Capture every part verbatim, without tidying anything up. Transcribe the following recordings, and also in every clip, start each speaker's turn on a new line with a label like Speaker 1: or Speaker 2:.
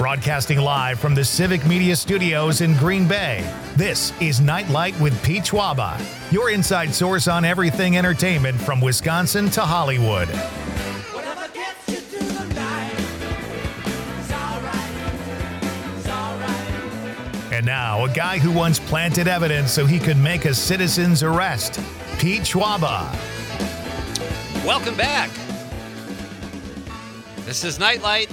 Speaker 1: Broadcasting live from the Civic Media Studios in Green Bay, this is Nightlight with Pete Schwaba, your inside source on everything entertainment from Wisconsin to Hollywood.
Speaker 2: Whatever gets you through the night, it's all right, it's all right.
Speaker 1: And now, a guy who once planted evidence so he could make a citizen's arrest, Pete Schwaba.
Speaker 3: Welcome back. This is Nightlight.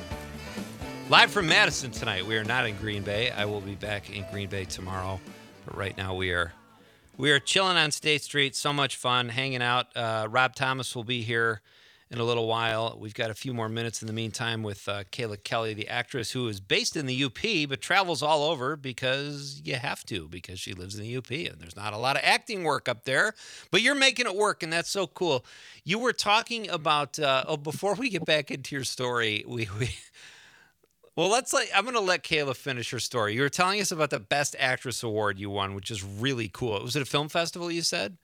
Speaker 3: Live from Madison tonight. We are not in Green Bay. I will be back in Green Bay tomorrow. But right now we are we are chilling on State Street. So much fun, hanging out. Uh, Rob Thomas will be here in a little while. We've got a few more minutes in the meantime with uh, Kayla Kelly, the actress who is based in the U P but travels all over because you have to, because she lives in the U P and there's not a lot of acting work up there. But you're making it work, and that's so cool. You were talking about, uh, oh, before we get back into your story, we... we Well, let's like I'm going to let Kayla finish her story. You were telling us about the Best Actress Award you won, which is really cool. Was it a film festival, you said?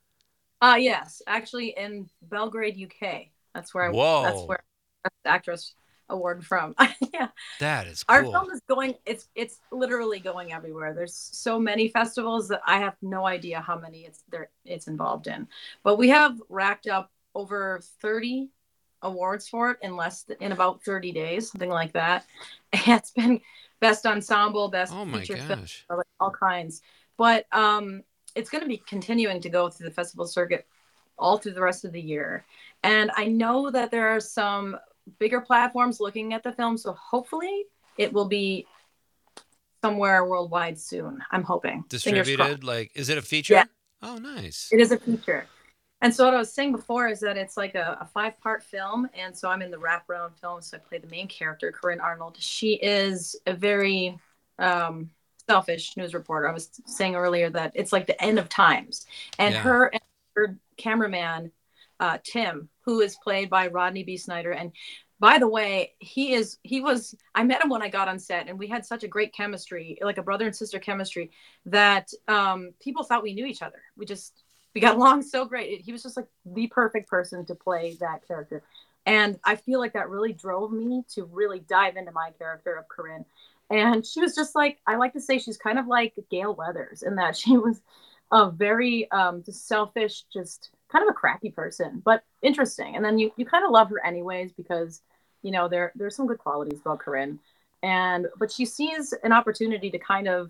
Speaker 4: Uh yes, actually in Belgrade, U K. That's where I
Speaker 3: Whoa.
Speaker 4: that's where Best Actress Award from. Yeah.
Speaker 3: That is cool.
Speaker 4: Our film is going it's it's literally going everywhere. There's so many festivals that I have no idea how many it's there it's involved in. But we have racked up over thirty awards for it in less than, in about thirty days, something like that. And it's been best ensemble, best
Speaker 3: oh my
Speaker 4: feature
Speaker 3: gosh.
Speaker 4: film, like all kinds. But um, it's going to be continuing to go through the festival circuit all through the rest of the year. And I know that there are some bigger platforms looking at the film, so hopefully it will be somewhere worldwide soon. I'm hoping.
Speaker 3: Distributed, like, is it a feature?
Speaker 4: Yeah.
Speaker 3: Oh, nice.
Speaker 4: It is a feature. And so what I was saying before is that it's like a, a five-part film, and so I'm in the wraparound film, so I play the main character, Corinne Arnold. She is a very um, selfish news reporter. I was saying earlier that it's like the end of times. And
Speaker 3: Yeah.
Speaker 4: her and her cameraman, uh, Tim, who is played by Rodney B. Snyder, and by the way, he is, he was, I met him when I got on set, and we had such a great chemistry, like a brother and sister chemistry, that um, people thought we knew each other. We just... We got along so great. He was just like the perfect person to play that character. And I feel like that really drove me to really dive into my character of Corinne. And she was just like, I like to say she's kind of like Gail Weathers in that she was a very um, just selfish, just kind of a crappy person, but interesting. And then you, you kind of love her anyways, because, you know, there there's some good qualities about Corinne. And, but she sees an opportunity to kind of,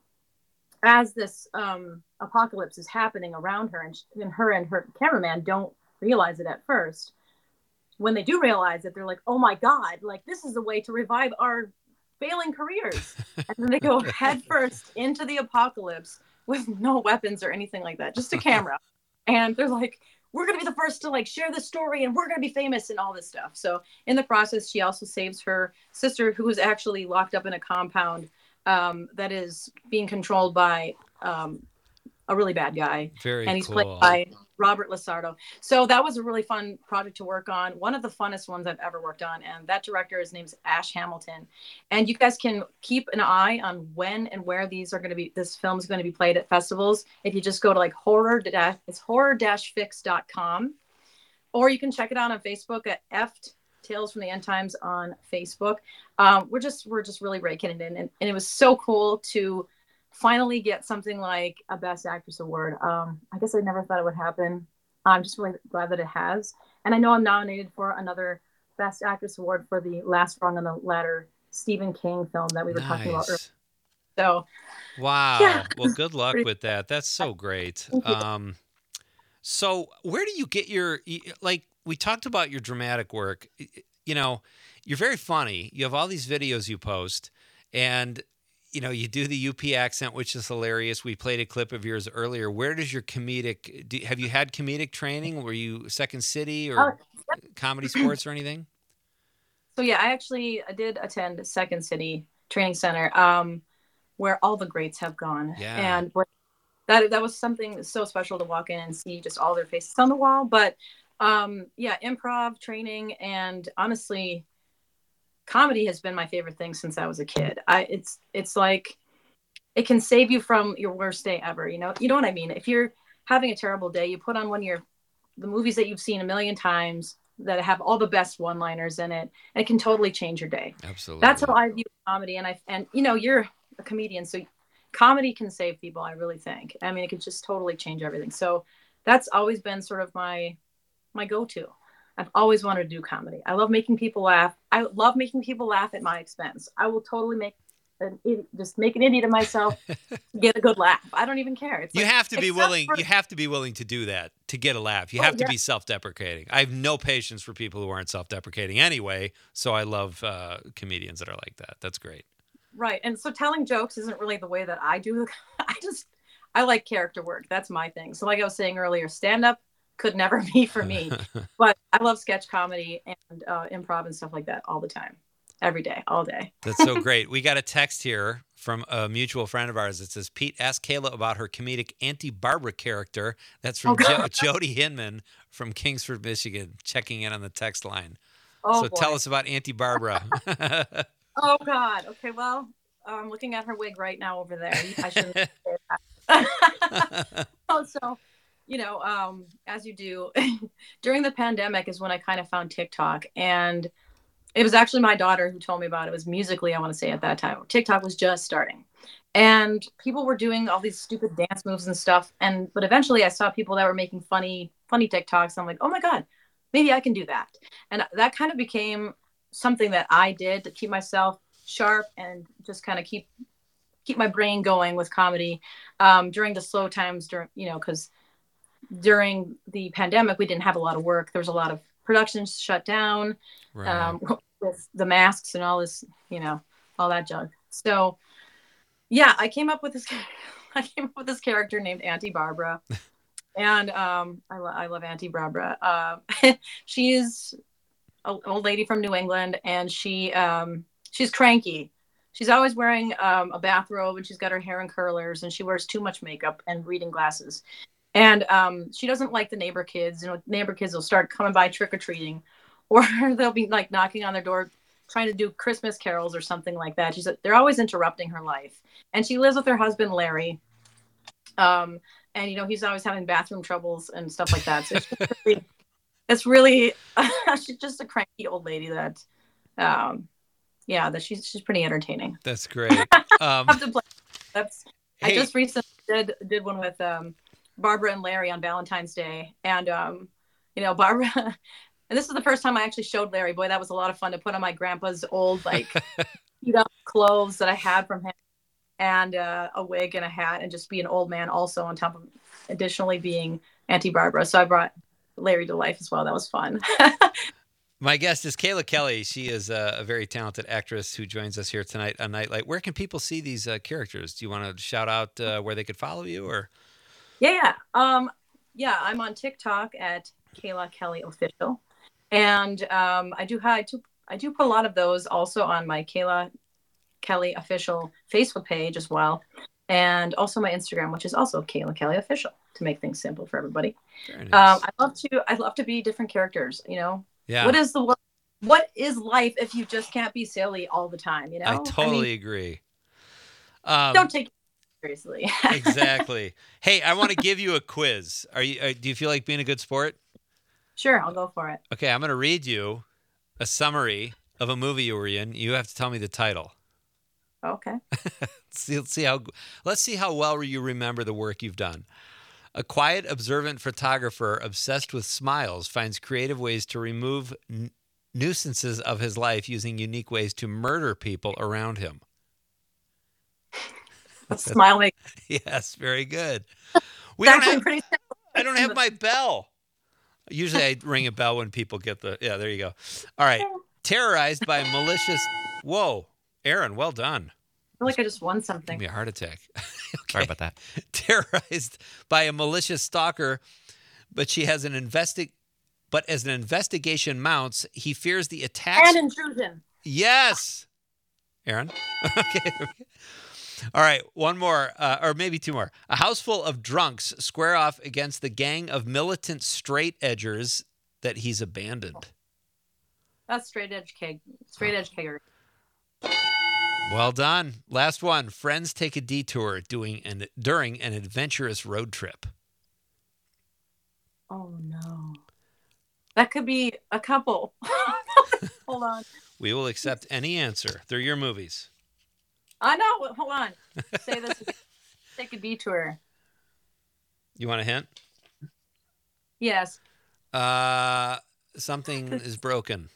Speaker 4: as this um, apocalypse is happening around her, and, she, and her and her cameraman don't realize it at first. When they do realize it, they're like, oh my God, like this is a way to revive our failing careers. And then they go headfirst into the apocalypse with no weapons or anything like that, just a camera. And they're like, we're going to be the first to like share this story, and we're going to be famous and all this stuff. So in the process, she also saves her sister, who was actually locked up in a compound Um, that is being controlled by um, a really bad guy.
Speaker 3: Very
Speaker 4: and he's
Speaker 3: cool.
Speaker 4: played by Robert Lasardo. So that was a really fun project to work on. One of the funnest ones I've ever worked on. And that director, his name's Ash Hamilton. And you guys can keep an eye on when and where these are going to be, this film is going to be played at festivals. If you just go to like horror, it's horror dash fix dot com, or you can check it out on Facebook at F T Tales from the End Times on Facebook. Um, we're just we're just really raking it in, and, and it was so cool to finally get something like a Best Actress Award. Um, I guess I never thought it would happen. I'm just really glad that it has, and I know I'm nominated for another Best Actress Award for the Last Rung on the Ladder Stephen King film that we were
Speaker 3: Nice.
Speaker 4: talking about earlier. So,
Speaker 3: wow.
Speaker 4: Yeah.
Speaker 3: Well, good luck with that. That's so great. Um, so where do you get your, like, we talked about your dramatic work. You know, you're very funny. You have all these videos you post, and, you know, you do the U P accent, which is hilarious. We played a clip of yours earlier. Where does your comedic, do, have you had comedic training? Were you Second City or
Speaker 4: uh, yep.
Speaker 3: Comedy Sports or anything?
Speaker 4: So yeah, I actually I did attend Second City Training Center, um, where all the greats have gone.
Speaker 3: Yeah.
Speaker 4: And what, that that was something so special to walk in and see just all their faces on the wall. But um, yeah, improv training, and honestly, comedy has been my favorite thing since I was a kid. I it's it's like it can save you from your worst day ever. You know, you know what I mean? If you're having a terrible day, you put on one of your the movies that you've seen a million times, that have all the best one-liners in it. And it can totally change your day.
Speaker 3: Absolutely.
Speaker 4: That's how I view comedy. And I and you know, you're a comedian, so comedy can save people, I really think. I mean, it could just totally change everything. So that's always been sort of my my go-to. I've always wanted to do comedy. I love making people laugh. I love making people laugh at my expense. I will totally make an idiot, just make an idiot of myself to get a good laugh. I don't even care. It's
Speaker 3: You
Speaker 4: like,
Speaker 3: have to be
Speaker 4: except
Speaker 3: willing.
Speaker 4: for-
Speaker 3: You have to be willing to do that to get a laugh. You
Speaker 4: Oh,
Speaker 3: have to
Speaker 4: yeah.
Speaker 3: be self-deprecating. I have no patience for people who aren't self-deprecating anyway. So I love uh, comedians that are like that. That's great.
Speaker 4: Right. And so telling jokes isn't really the way that I do. I just, I like character work. That's my thing. So like I was saying earlier, stand up could never be for me, but I love sketch comedy and uh, improv and stuff like that all the time, every day, all day.
Speaker 3: That's so great. We got a text here from a mutual friend of ours that says, Pete, ask Kayla about her comedic Auntie Barbara character. That's from
Speaker 4: Oh,
Speaker 3: jo-
Speaker 4: God.
Speaker 3: Jody Hinman from Kingsford, Michigan, checking in on the text line.
Speaker 4: Oh,
Speaker 3: so
Speaker 4: boy.
Speaker 3: tell us about Auntie Barbara.
Speaker 4: Oh God. Okay. Well, I'm looking at her wig right now over there. I shouldn't say that. Oh, so, you know, um, as you do, during the pandemic is when I kind of found TikTok, and it was actually my daughter who told me about it. It was Musically, I want to say, at that time. TikTok was just starting, and people were doing all these stupid dance moves and stuff. And but eventually, I saw people that were making funny, funny TikToks. I'm like, oh my God, maybe I can do that. And that kind of became something that I did to keep myself sharp and just kind of keep keep my brain going with comedy um, during the slow times. During you know, because during the pandemic, we didn't have a lot of work. There was a lot of productions shut down.
Speaker 3: Right.
Speaker 4: Um, with the masks and all this, you know, all that junk. So, yeah, I came up with this. I came up with this character named Auntie Barbara, and um, I, lo- I love Auntie Barbara. Uh, she's an old lady from New England, and she um, she's cranky. She's always wearing um, a bathrobe, and she's got her hair in curlers, and she wears too much makeup and reading glasses. And um, she doesn't like the neighbor kids. You know, neighbor kids will start coming by trick or treating. Or they'll be like knocking on their door, trying to do Christmas carols or something like that. She's they're always interrupting her life, and she lives with her husband Larry. Um, and you know he's always having bathroom troubles and stuff like that. So it's just really, it's really she's just a cranky old lady that, um, yeah, that she's she's pretty entertaining.
Speaker 3: That's great. Um,
Speaker 4: I have to play. That's I
Speaker 3: hey,
Speaker 4: just recently did did one with um, Barbara and Larry on Valentine's Day, and um, you know Barbara. And this is the first time I actually showed Larry. Boy, that was a lot of fun to put on my grandpa's old, like, beat up clothes that I had from him, and uh, a wig and a hat, and just be an old man also on top of additionally being Auntie Barbara. So I brought Larry to life as well. That was fun.
Speaker 3: my guest is Kayla Kelly. She is a, a very talented actress who joins us here tonight on Nightlight. Where can people see these uh, characters? Do you want to shout out uh, where they could follow you, or?
Speaker 4: Yeah, yeah. Um, yeah, I'm on TikTok at Kayla Kelly Official. And um, I do have, I do, I do put a lot of those also on my Kayla Kelly Official Facebook page as well. And also my Instagram, which is also Kayla Kelly Official, to make things simple for everybody.
Speaker 3: Very
Speaker 4: Um,
Speaker 3: nice.
Speaker 4: I love to, I love to be different characters, you know,
Speaker 3: yeah,
Speaker 4: what is the, wo- what is life if you just can't be silly all the time? You know,
Speaker 3: I totally
Speaker 4: mean,
Speaker 3: agree. Um,
Speaker 4: don't take it seriously.
Speaker 3: exactly. Hey, I want to give you a quiz. Are you? Uh, do you feel like being a good sport?
Speaker 4: Sure. I'll go for it.
Speaker 3: Okay, I'm going to read you a summary of a movie you were in. You have to tell me the title.
Speaker 4: Okay.
Speaker 3: See, let's see how let's see how well you remember the work you've done. A quiet, observant photographer obsessed with smiles finds creative ways to remove n- nuisances of his life using unique ways to murder people around him.
Speaker 4: Smiling.
Speaker 3: Yes, very good. We
Speaker 4: It's
Speaker 3: don't
Speaker 4: actually
Speaker 3: have,
Speaker 4: pretty simple.
Speaker 3: I don't have my bell. Usually I ring a bell when people get the, yeah, there you go. All right. Terrorized by malicious, whoa, Aaron, well done.
Speaker 4: I feel like I just won
Speaker 3: Give
Speaker 4: something.
Speaker 3: me a heart attack. Okay.
Speaker 5: Sorry about that.
Speaker 3: Terrorized by a malicious stalker, but she has an investi- but as an investigation mounts, he fears the attacks.
Speaker 4: And intrusion.
Speaker 3: Yes. Aaron? Okay. All right, one more, uh, or maybe two more. A house full of drunks square off against the gang of militant straight edgers that he's abandoned.
Speaker 4: That's straight edge keg. Straight edge kegger.
Speaker 3: Well done. Last one. Friends take a detour doing an, during an adventurous road trip.
Speaker 4: Oh no. That could be a couple. Hold on.
Speaker 3: We will accept any answer. They're your movies.
Speaker 4: I know. Hold on. Say this. Take a detour.
Speaker 3: You want a hint?
Speaker 4: Yes.
Speaker 3: Uh, something is broken.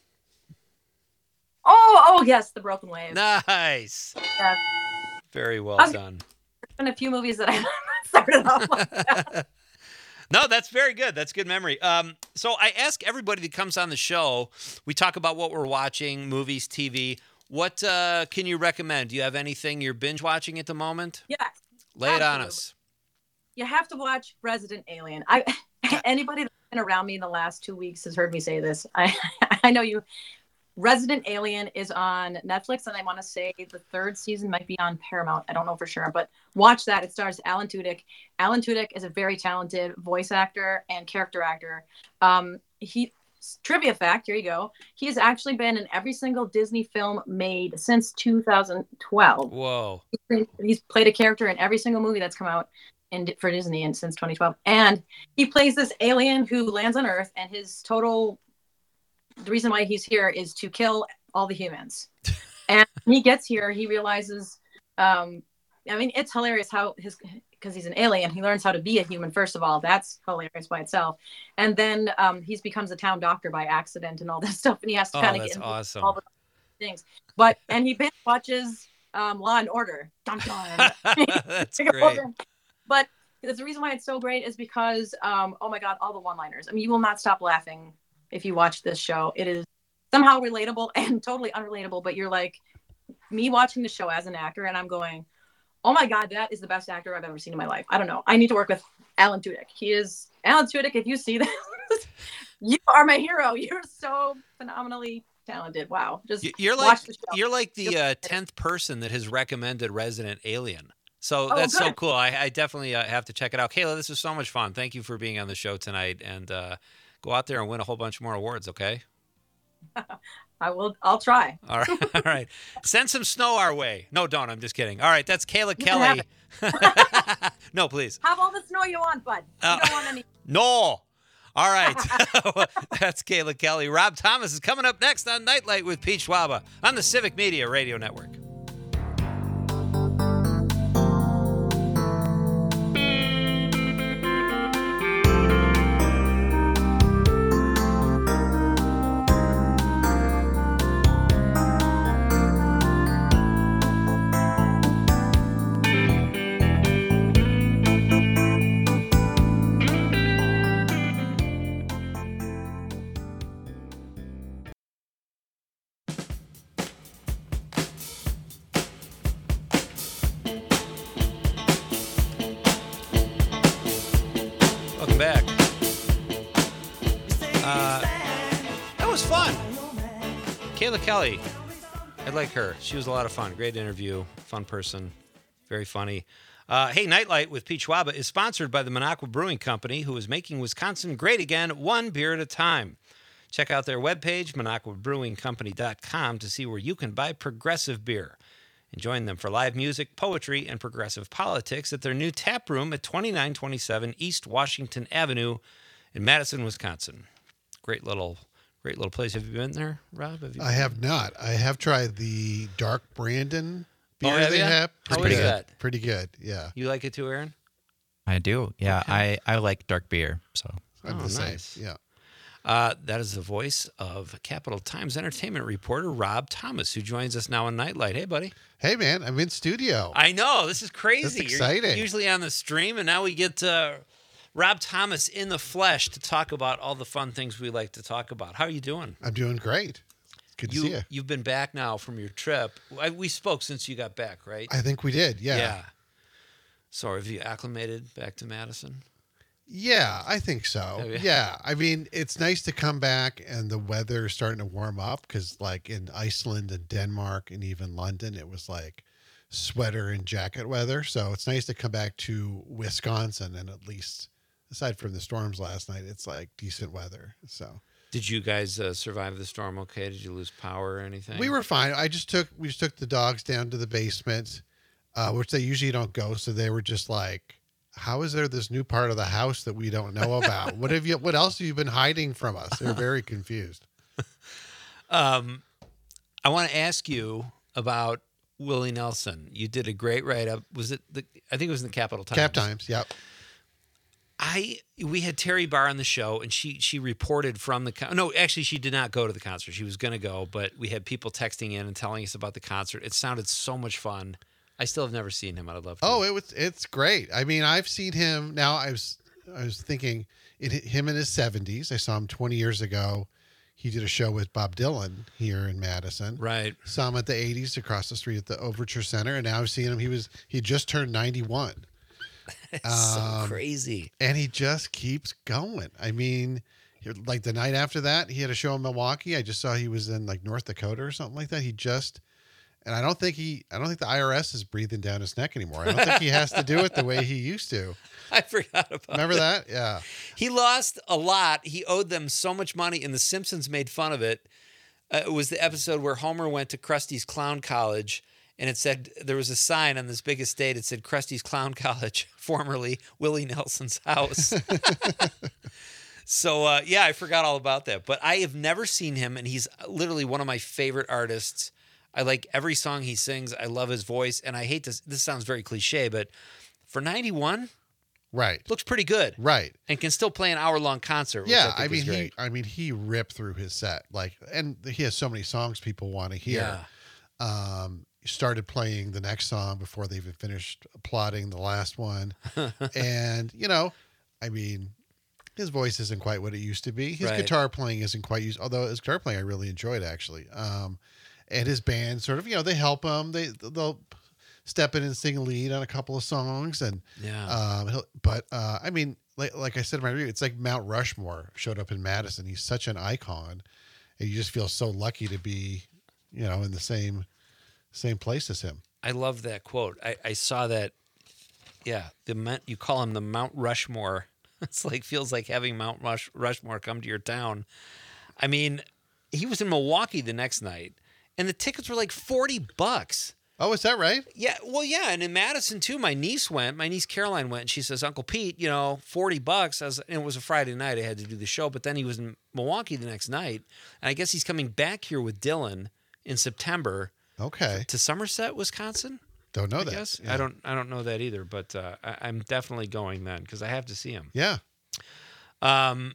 Speaker 4: Oh, oh, yes, The Broken Wave.
Speaker 3: Nice.
Speaker 4: Yeah.
Speaker 3: Very well
Speaker 4: Okay.
Speaker 3: done.
Speaker 4: There's been a few movies that I started off like that.
Speaker 3: No, that's very good. That's good memory. Um, so I ask everybody that comes on the show, we talk about what we're watching, movies, T V. What uh, can you recommend? Do you have anything you're binge watching at the moment?
Speaker 4: Yes.
Speaker 3: Lay it on
Speaker 4: Absolutely.
Speaker 3: us.
Speaker 4: You have to watch Resident Alien. I anybody that's been around me in the last two weeks has heard me say this. I I know you. Resident Alien is on Netflix, and I want to say the third season might be on Paramount. I don't know for sure, but watch that. It stars Alan Tudyk. Alan Tudyk is a very talented voice actor and character actor. Um, he trivia fact, here you go. He has actually been in every single Disney film made since two thousand twelve.
Speaker 3: Whoa.
Speaker 4: He's played a character in every single movie that's come out in for Disney and since twenty twelve. And he plays this alien who lands on Earth, and his total the reason why he's here is to kill all the humans. And when he gets here, he realizes, um, I mean, it's hilarious how his, because he's an alien, he learns how to be a human, first of all. That's hilarious by itself. And then um, he becomes a town doctor by accident and all this stuff. And he has to
Speaker 3: Oh,
Speaker 4: kind of
Speaker 3: that's
Speaker 4: get into
Speaker 3: awesome.
Speaker 4: all the things. But, and he binge watches um, Law and Order. Dun, dun.
Speaker 3: That's great.
Speaker 4: But the reason why it's so great is because, um, oh my God, all the one-liners. I mean, you will not stop laughing if you watch this show. It is somehow relatable and totally unrelatable, but you're like me watching the show as an actor, and I'm going, oh my God, that is the best actor I've ever seen in my life. I don't know. I need to work with Alan Tudyk. He is Alan Tudyk. If you see this, you are my hero. You're so phenomenally talented. Wow. Just
Speaker 3: Y- You're
Speaker 4: watch
Speaker 3: like
Speaker 4: the show.
Speaker 3: you're like the uh, tenth person that has recommended Resident Alien. So
Speaker 4: Oh,
Speaker 3: that's so
Speaker 4: good.
Speaker 3: cool. I, I definitely uh, have to check it out. Kayla, this was so much fun. Thank you for being on the show tonight, and uh, go out there and win a whole bunch more awards. Okay.
Speaker 4: I will. I'll try.
Speaker 3: All right. All right. Send some snow our way. No, don't. I'm just kidding. All right. That's Kayla
Speaker 4: You can
Speaker 3: Kelly. No, please.
Speaker 4: Have all the snow you want, bud. You
Speaker 3: Uh,
Speaker 4: don't want any.
Speaker 3: No. All right. That's Kayla Kelly. Rob Thomas is coming up next on Nightlight with Pete Schwaba on the Civic Media Radio Network. Welcome back. Uh, that was fun. Kayla Kelly. I like her. She was a lot of fun. Great interview. Fun person. Very funny. Uh, hey, Nightlight with Pete Schwaba is sponsored by the Minocqua Brewing Company, who is making Wisconsin great again, one beer at a time. Check out their webpage, minocqua brewing company dot com, to see where you can buy progressive beer. And join them for live music, poetry, and progressive politics at their new tap room at twenty-nine twenty-seven East Washington Avenue in Madison, Wisconsin. Great little, great little place. Have you been there, Rob? Have you
Speaker 5: I
Speaker 3: been?
Speaker 5: have not. I have tried the Dark Brandon beer
Speaker 3: Oh, have
Speaker 5: they
Speaker 3: ya?
Speaker 5: have.
Speaker 3: How
Speaker 5: Pretty
Speaker 3: is
Speaker 5: good.
Speaker 3: that?
Speaker 5: Pretty good. Yeah.
Speaker 3: You like it too, Aaron?
Speaker 6: I do. Yeah, I, I like dark beer. So
Speaker 5: I'm
Speaker 3: Oh,
Speaker 5: the same.
Speaker 3: nice.
Speaker 5: Yeah.
Speaker 3: Uh, that is the voice of Capital Times entertainment reporter Rob Thomas, who joins us now on Nightlight. Hey, buddy.
Speaker 5: Hey, man, I'm in studio.
Speaker 3: I know. This is crazy. You're
Speaker 5: exciting.
Speaker 3: usually on the stream, and now we get uh, Rob Thomas in the flesh to talk about all the fun things we like to talk about. How are you doing?
Speaker 5: I'm doing great. Good to see
Speaker 3: You,
Speaker 5: you.
Speaker 3: you've been back now from your trip. I, we spoke since you got back, right?
Speaker 5: I think we did. Yeah. yeah.
Speaker 3: So have you acclimated back to Madison?
Speaker 5: Yeah, I think so.
Speaker 3: Have you?
Speaker 5: Yeah. I mean, it's nice to come back and the weather is starting to warm up because, like, in Iceland and Denmark and even London, it was like sweater and jacket weather. So it's nice to come back to Wisconsin and at least, aside from the storms last night, it's like decent weather. So
Speaker 3: Did you guys uh, survive the storm okay? Did you lose power or anything?
Speaker 5: we were fine. I just took, we just took the dogs down to the basement, uh, which they usually don't go. So they were just like how is there this new part of the house that we don't know about? What have you? What else have you been hiding from us? They're very confused.
Speaker 3: Um, I want to ask you about Willie Nelson. You did a great write-up. Was it the? I think it was in the Capital Times.
Speaker 5: Cap Times, yep.
Speaker 3: I we had Terry Barr on the show, and she she reported from the con- no, actually she did not go to the concert. She was going to go, but we had people texting in and telling us about the concert. It sounded so much fun. I still have never seen him. I'd love to.
Speaker 5: Oh, it was it's great. I mean, I've seen him now. I was I was thinking it him in his seventies. I saw him twenty years ago. He did a show with Bob Dylan here in Madison.
Speaker 3: Right.
Speaker 5: Saw him at the eighties across the street at the Overture Center, and now I've seen him. He was he just turned ninety-one.
Speaker 3: It's so
Speaker 5: Um,
Speaker 3: crazy.
Speaker 5: And he just keeps going. I mean, like the night after that, he had a show in Milwaukee. I just saw he was in like North Dakota or something like that. He just, and I don't think he, I don't think the I R S is breathing down his neck anymore. I don't think he has to do it the way he used to.
Speaker 3: I forgot about
Speaker 5: Remember that? Yeah.
Speaker 3: He lost a lot. He owed them so much money, and The Simpsons made fun of it. Uh, it was the episode where Homer went to Krusty's Clown College, and it said there was a sign on this big estate. It said Krusty's Clown College, formerly Willie Nelson's house. So, uh, yeah, I forgot all about that. But I have never seen him, and he's literally one of my favorite artists. I like every song he sings. I love his voice, and I hate this. This sounds very cliche, but for ninety-one,
Speaker 5: Right.
Speaker 3: looks pretty good.
Speaker 5: Right.
Speaker 3: And can still play an hour-long concert, which
Speaker 5: Yeah.
Speaker 3: I,
Speaker 5: I,
Speaker 3: think
Speaker 5: mean,
Speaker 3: is
Speaker 5: he,
Speaker 3: great.
Speaker 5: I mean, he ripped through his set like, and he has so many songs people want to hear.
Speaker 3: Yeah.
Speaker 5: Um, he started playing the next song before they even finished plotting the last one. And, you know, I mean, his voice isn't quite what it used to be. His
Speaker 3: Right.
Speaker 5: guitar playing isn't quite used, although his guitar playing I really enjoyed actually. Um, and his band sort of, you know, they help him. They, they'll step in and sing a lead on a couple of songs. And,
Speaker 3: Yeah.
Speaker 5: um, he'll, but, uh, I mean, like, like I said in my review, it's like Mount Rushmore showed up in Madison. He's such an icon, and you just feel so lucky to be, you know, in the same, same place as him.
Speaker 3: I love that quote. I, I saw that. Yeah, the Mount- you call him the Mount Rushmore. It's like feels like having Mount Rush, Rushmore come to your town. I mean, he was in Milwaukee the next night, and the tickets were like forty bucks.
Speaker 5: Oh, is that right?
Speaker 3: Yeah, well, yeah, and in Madison too. My niece went. My niece Caroline went, and she says, "Uncle Pete, you know, forty bucks." I was, and it was a Friday night. I had to do the show, but then he was in Milwaukee the next night, and I guess he's coming back here with Dylan in September
Speaker 5: Okay.
Speaker 3: to Somerset, Wisconsin.
Speaker 5: Don't know
Speaker 3: I
Speaker 5: that.
Speaker 3: guess
Speaker 5: Yeah.
Speaker 3: I don't. I don't know that either, but uh, I, I'm definitely going then because I have to see him.
Speaker 5: Yeah.
Speaker 3: Um,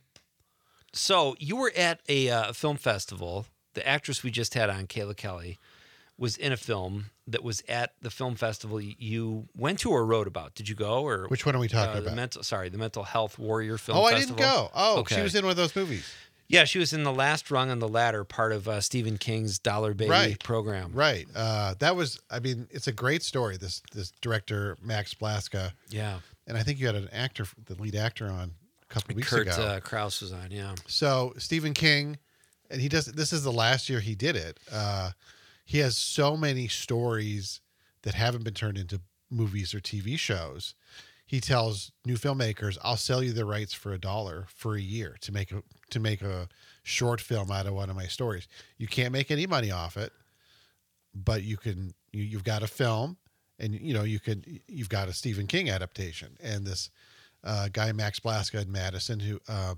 Speaker 3: so you were at a uh, film festival. The actress we just had on, Kayla Kelly, was in a film that was at the film festival y- you went to or wrote about. Did you go or
Speaker 5: Which one are we talking
Speaker 3: uh, the
Speaker 5: about?
Speaker 3: mental? Sorry, the Mental Health Warrior Film
Speaker 5: Oh, I
Speaker 3: Festival.
Speaker 5: didn't go. Oh,
Speaker 3: Okay.
Speaker 5: she was in one of those movies.
Speaker 3: Yeah, she was in the last rung on the ladder, part of uh, Stephen King's Dollar Baby
Speaker 5: Right.
Speaker 3: program.
Speaker 5: Right. Uh, that was, I mean, it's a great story. This this director, Max Blaska.
Speaker 3: Yeah,
Speaker 5: And I think you had an actor, the lead actor on a couple of weeks
Speaker 3: Kurt
Speaker 5: ago.
Speaker 3: uh, Krause was on. Yeah.
Speaker 5: So Stephen King, and he does, this is the last year he did it. Uh, he has so many stories that haven't been turned into movies or T V shows. He tells new filmmakers, "I'll sell you the rights for a dollar for a year to make a to make a short film out of one of my stories. You can't make any money off it, but you can. You, you've got a film, and you know you could. You've got a Stephen King adaptation, and this uh, guy Max Blaska in Madison, who um,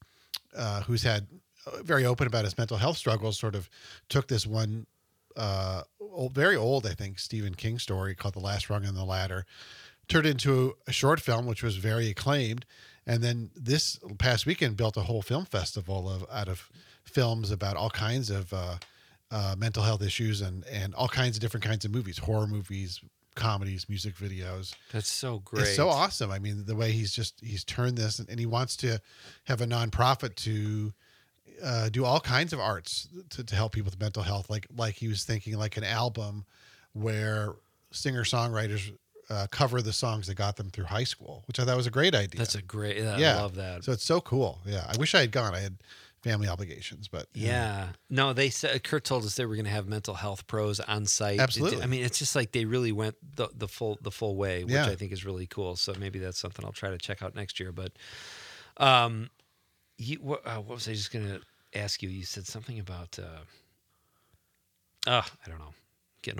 Speaker 5: uh, who's had uh, very open about his mental health struggles, sort of took this one uh, old, very old, I think, Stephen King story called The Last Rung on the Ladder, turned into a short film, which was very acclaimed. And then this past weekend built a whole film festival of out of films about all kinds of uh, uh, mental health issues and, and all kinds of different kinds of movies, horror movies, comedies, music videos.
Speaker 3: That's so great.
Speaker 5: It's so awesome. I mean, the way he's just, he's turned this and, and he wants to have a nonprofit to uh, do all kinds of arts to, to help people with mental health. Like, like he was thinking like an album where singer-songwriters uh, cover the songs that got them through high school, which I thought was a great idea.
Speaker 3: That's a great. I
Speaker 5: Yeah.
Speaker 3: love that.
Speaker 5: So it's so cool. Yeah. I wish I had gone. I had family obligations, but
Speaker 3: Yeah. No, they said Kurt told us they were going to have mental health pros on site. It-
Speaker 5: Absolutely.
Speaker 3: I mean, it's just like they really went the, the full the full way, which
Speaker 5: Yeah.
Speaker 3: I think is really cool. So maybe that's something I'll try to check out next year. But, um, you, what, uh, what was I just going to ask you? You said something about, uh, oh, I don't know, getting old.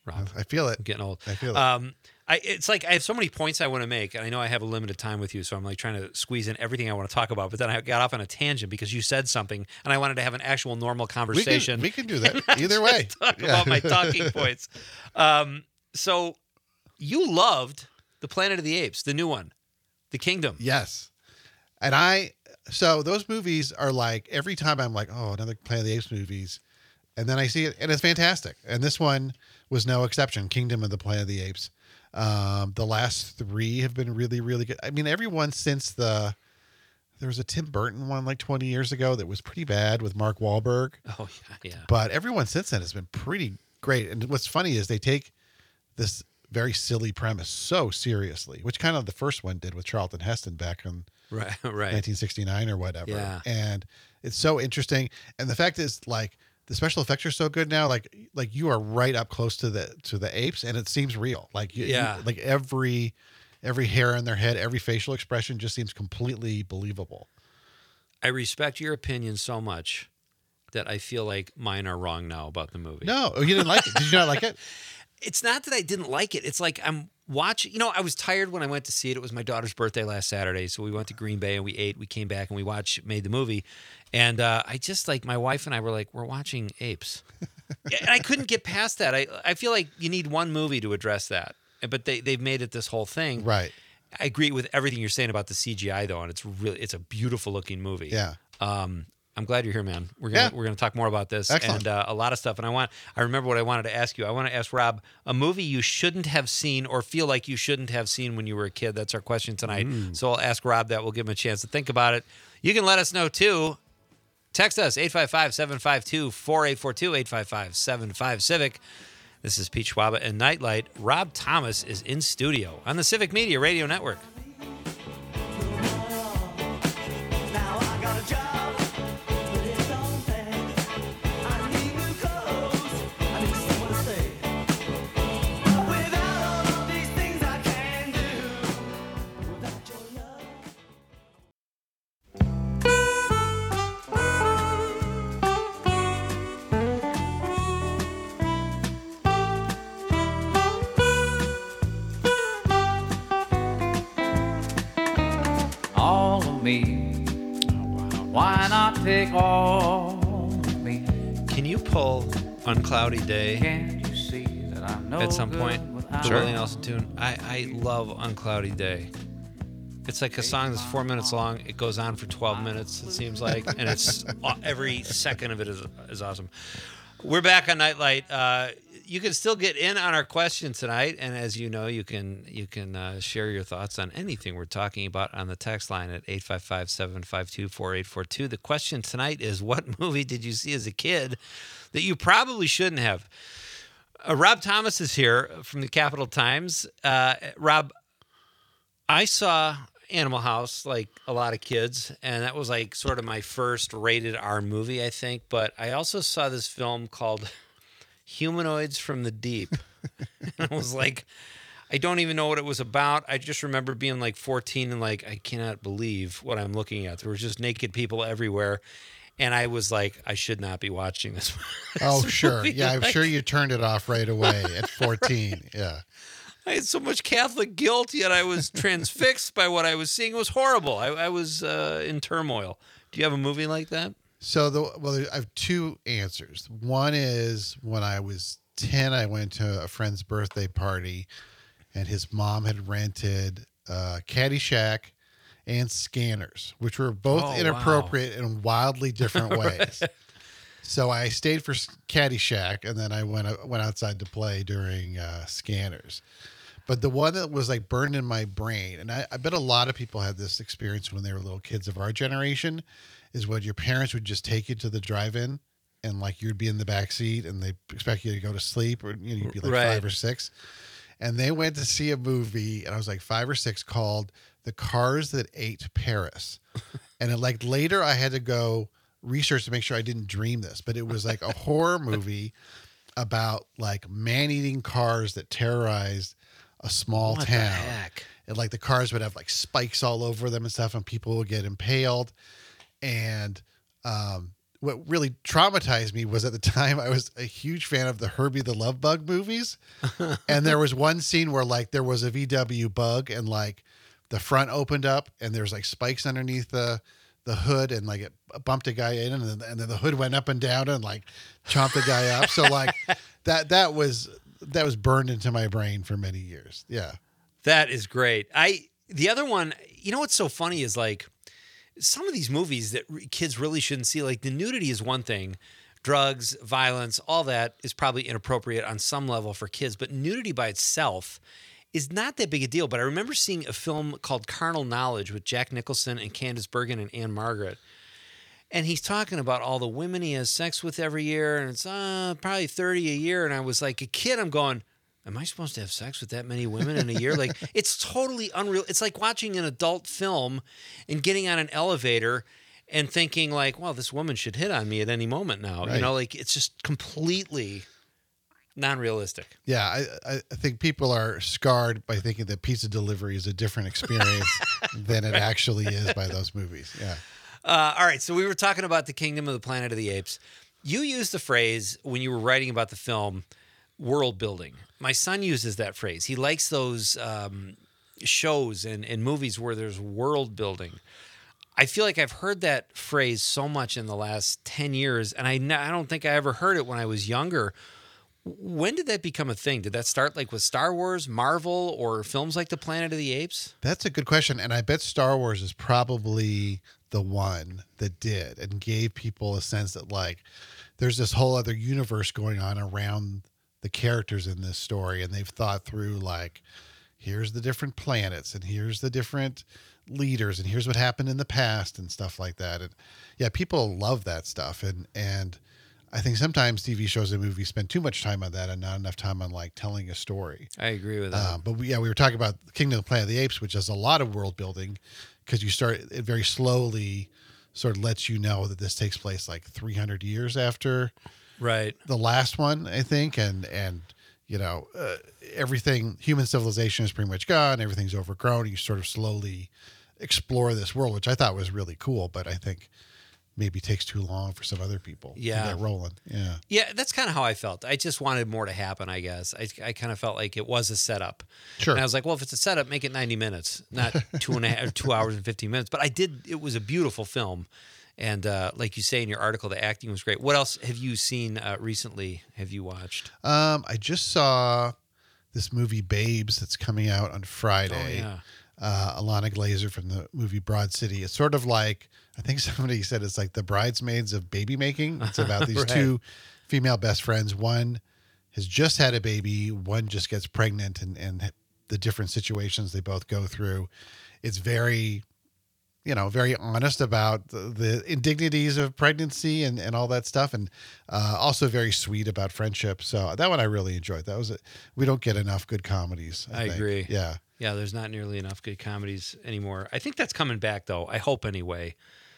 Speaker 3: Rob.
Speaker 5: I feel it.
Speaker 3: I'm getting old.
Speaker 5: I feel it.
Speaker 3: Um, I, it's like I have so many points I want to make, and I know I have a limited time with you, so I'm like trying to squeeze in everything I want to talk about. But then I got off on a tangent because you said something, and I wanted to have an actual normal
Speaker 5: we,
Speaker 3: conversation.
Speaker 5: can, we can do that either way.
Speaker 3: Talk
Speaker 5: Yeah.
Speaker 3: about my talking points. Um, so you loved the Planet of the Apes, the new one, The Kingdom.
Speaker 5: Yes. And I, so those movies are like, every time I'm like, oh, another Planet of the Apes movies. And then I see it and it's fantastic. And this one was no exception. Kingdom of the Planet of the Apes. Um, the last three have been really, really good. I mean, everyone since the, there was a Tim Burton one like twenty years ago that was pretty bad with Mark Wahlberg.
Speaker 3: Oh, yeah. yeah.
Speaker 5: But everyone since then has been pretty great. And what's funny is they take this very silly premise so seriously, which kind of the first one did with Charlton Heston back in
Speaker 3: Right, right.
Speaker 5: nineteen sixty-nine or whatever.
Speaker 3: Yeah.
Speaker 5: And it's so interesting. And the fact is, like, the special effects are so good now. Like, like you are right up close to the to the apes, and it seems real. Like, you,
Speaker 3: Yeah.
Speaker 5: you- like every every hair on their head, every facial expression just seems completely believable.
Speaker 3: I respect your opinion so much that I feel like mine are wrong now about the movie.
Speaker 5: No, oh, you didn't like it. Did you not like it?
Speaker 3: It's not that I didn't like it. It's like I'm watching, you know, I was tired when I went to see it. It was my daughter's birthday last Saturday. So we went to Green Bay and we ate, we came back and we watched, made the movie. And uh, I just like, my wife and I were like, we're watching apes. And I couldn't get past that. I, I feel like you need one movie to address that. But they, they've made it this whole thing.
Speaker 5: Right.
Speaker 3: I agree with everything you're saying about the C G I though. And it's really, it's a beautiful looking movie.
Speaker 5: Yeah.
Speaker 3: Um, I'm glad you're here, man. We're gonna
Speaker 5: Yeah.
Speaker 3: we're gonna talk more about this
Speaker 5: Excellent.
Speaker 3: and uh, a lot of stuff. And I want I remember what I wanted to ask you. I want to ask Rob a movie you shouldn't have seen or feel like you shouldn't have seen when you were a kid. That's our question tonight. So I'll ask Rob that. We'll give him a chance to think about it. You can let us know too. Text us eight five five, seven five two, four eight four two, eight five five, seven five Civic. This is Pete Schwaba and Nightlight. Rob Thomas is in studio on the Civic Media Radio Network.
Speaker 2: Now I got a job, but it don't pay. I need new clothes, I need somewhere to stay. Without all of these things I can do, without your love.
Speaker 7: All of me. Why not take all of me?
Speaker 3: Can you pull Uncloudy Day
Speaker 7: Can't you see that I'm no
Speaker 3: at some
Speaker 7: good
Speaker 3: point?
Speaker 7: without
Speaker 3: The
Speaker 7: you?
Speaker 3: Willie Nelson tune. I, I love Uncloudy Day. It's like a song that's four minutes long. It goes on for twelve minutes, it seems like. And it's every second of it is, is awesome. We're back on Nightlight. Uh, you can still get in on our question tonight. And as you know, you can you can uh, share your thoughts on anything we're talking about on the text line at eight five five, seven five two, four eight four two. The question tonight is, what movie did you see as a kid that you probably shouldn't have? Uh, Rob Thomas is here from the Capital Times. Uh, Rob, I saw Animal House like a lot of kids, and that was like sort of my first rated R movie, I think. But I also saw this film called Humanoids from the Deep. And I was like, I don't even know what it was about. I just remember being like fourteen and like, I cannot believe what I'm looking at. There were just naked people everywhere. And I was like, I should not be watching this.
Speaker 5: Oh,
Speaker 3: this
Speaker 5: sure.
Speaker 3: movie.
Speaker 5: Yeah, I'm
Speaker 3: Like,
Speaker 5: sure you turned it off right away at fourteen. Yeah.
Speaker 3: I had so much Catholic guilt, yet I was transfixed by what I was seeing. It was horrible. I, I was uh, in turmoil. Do you have a movie like that?
Speaker 5: So the well, there- I have two answers. One is when I was ten, I went to a friend's birthday party, and his mom had rented uh, Caddyshack and Scanners, which were both
Speaker 3: Oh, wow.
Speaker 5: inappropriate in wildly different ways. So I stayed for Caddyshack, and then I went went outside to play during uh, Scanners. But the one that was like burned in my brain, and I, I bet a lot of people had this experience when they were little kids of our generation, is when your parents would just take you to the drive-in, and like you'd be in the back seat, and they expect you to go to sleep, or you know, you'd be like
Speaker 3: Right.
Speaker 5: five or six. And they went to see a movie, and I was like five or six, called "The Cars That Ate Paris." And it, like later, I had to go research to make sure I didn't dream this, but it was like a horror movie about like man-eating cars that terrorized a small
Speaker 3: What the
Speaker 5: town.
Speaker 3: heck?
Speaker 5: And like the cars would have like spikes all over them and stuff, and people would get impaled. And um, what really traumatized me was at the time I was a huge fan of the Herbie the Love Bug movies. And there was one scene where like there was a V W bug and like the front opened up and there's like spikes underneath the the hood and like it bumped a guy in and then, and then the hood went up and down and like chomped the guy up. So like that that was that was burned into my brain for many years. Yeah.
Speaker 3: That is great. I the other one, you know what's so funny is like some of these movies that re- kids really shouldn't see, like the nudity is one thing, drugs, violence, all that is probably inappropriate on some level for kids, but nudity by itself is not that big a deal. But I remember seeing a film called Carnal Knowledge with Jack Nicholson and Candice Bergen and Anne Margaret. And he's talking about all the women he has sex with every year, and it's uh, probably thirty a year. And I was like, a kid, I'm going, am I supposed to have sex with that many women in a year? Like, it's totally unreal. It's like watching an adult film and getting on an elevator and thinking like, well, this woman should hit on me at any moment now.
Speaker 5: Right.
Speaker 3: You know, like it's just completely non-realistic.
Speaker 5: Yeah, I, I I think people are scarred by thinking that pizza delivery is a different experience than it actually is by those movies. Yeah.
Speaker 3: Uh, all right, so we were talking about the Kingdom of the Planet of the Apes. You used the phrase when you were writing about the film, world building. My son uses that phrase. He likes those um, shows and, and movies where there's world building. I feel like I've heard that phrase so much in the last ten years, and I, n- I don't think I ever heard it when I was younger. When did that become a thing? Did that start like with Star Wars, Marvel, or films like The Planet of the Apes?
Speaker 5: That's a good question. And I bet Star Wars is probably the one that did and gave people a sense that like there's this whole other universe going on around the characters in this story. And they've thought through like, here's the different planets and here's the different leaders and here's what happened in the past and stuff like that. And yeah, people love that stuff. And, and I think sometimes T V shows and movies spend too much time on that and not enough time on like telling a story.
Speaker 3: I agree with that.
Speaker 5: Um, but we, yeah, we were talking about Kingdom of the Planet of the Apes, which has a lot of world building because you start it very slowly, sort of lets you know that this takes place like three hundred years after
Speaker 3: Right.
Speaker 5: the last one, I think, and and you know uh, everything, human civilization is pretty much gone, everything's overgrown. You sort of slowly explore this world, which I thought was really cool, but I think maybe takes too long for some other people
Speaker 3: Yeah.
Speaker 5: to get rolling. Yeah.
Speaker 3: Yeah, that's kind of how I felt. I just wanted more to happen, I guess. I, I kind of felt like it was a setup.
Speaker 5: Sure.
Speaker 3: And I was like, well, if it's a setup, make it ninety minutes, not two and a half, two hours and fifteen minutes. But I did, it was a beautiful film. And uh, like you say in your article, the acting was great. What else have you seen uh, recently? Have you watched?
Speaker 5: Um, I just saw this movie Babes that's coming out on Friday.
Speaker 3: Oh, yeah.
Speaker 5: Uh, Alana Glazer from the movie Broad City. It's sort of like, I think somebody said it's like the Bridesmaids of baby making. It's about these
Speaker 3: Right.
Speaker 5: two female best friends. One has just had a baby. One just gets pregnant and, and the different situations they both go through. It's very, you know, very honest about the, the indignities of pregnancy and, and all that stuff. And uh, also very sweet about friendship. So that one I really enjoyed. That was it. We don't get enough good comedies. I,
Speaker 3: I
Speaker 5: think.
Speaker 3: agree.
Speaker 5: Yeah.
Speaker 3: Yeah, there's not nearly enough good comedies anymore. I think that's coming back, though. I hope anyway.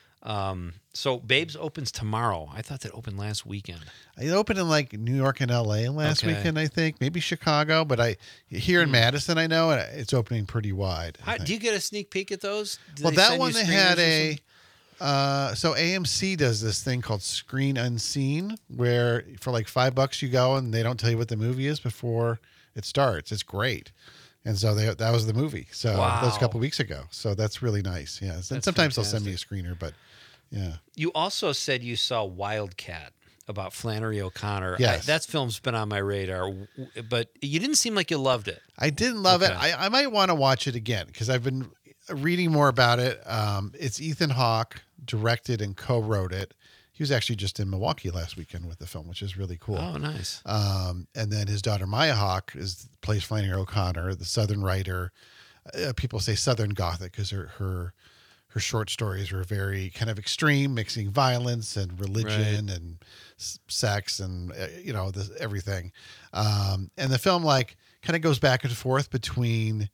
Speaker 3: Um, so Babes opens tomorrow. I thought that opened last weekend.
Speaker 5: It opened in like New York and L A last
Speaker 3: Okay.
Speaker 5: weekend, I think, maybe Chicago, but I here in Madison, I know and it's opening pretty wide. I
Speaker 3: How,
Speaker 5: think.
Speaker 3: do you get a sneak peek at those? Do
Speaker 5: well,
Speaker 3: they
Speaker 5: that
Speaker 3: send you
Speaker 5: one they had
Speaker 3: screeners or
Speaker 5: a.
Speaker 3: something?
Speaker 5: Uh, so A M C does this thing called Screen Unseen, where for like five bucks you go and they don't tell you what the movie is before it starts. It's great. And so they, that was the movie. So that was
Speaker 3: Wow.
Speaker 5: a couple weeks ago. So that's really nice. Yeah. And
Speaker 3: That's
Speaker 5: sometimes they'll send me a screener, but yeah.
Speaker 3: You also said you saw Wildcat about Flannery O'Connor.
Speaker 5: Yes.
Speaker 3: I, that film's been on my radar, w- but you didn't seem like you loved it.
Speaker 5: I didn't love it.
Speaker 3: Okay.
Speaker 5: I, I might want to watch it again because I've been reading more about it. Um, it's Ethan Hawke directed and co-wrote it. He was actually just in Milwaukee last weekend with the film, which is really cool.
Speaker 3: Oh, nice.
Speaker 5: Um, and then his daughter Maya Hawke is plays Flannery O'Connor, the Southern writer. Uh, people say Southern Gothic because her her her short stories were very kind of extreme, mixing violence and religion
Speaker 3: Right.
Speaker 5: and s- sex and uh, you know this, everything. Um, and the film like kind of goes back and forth between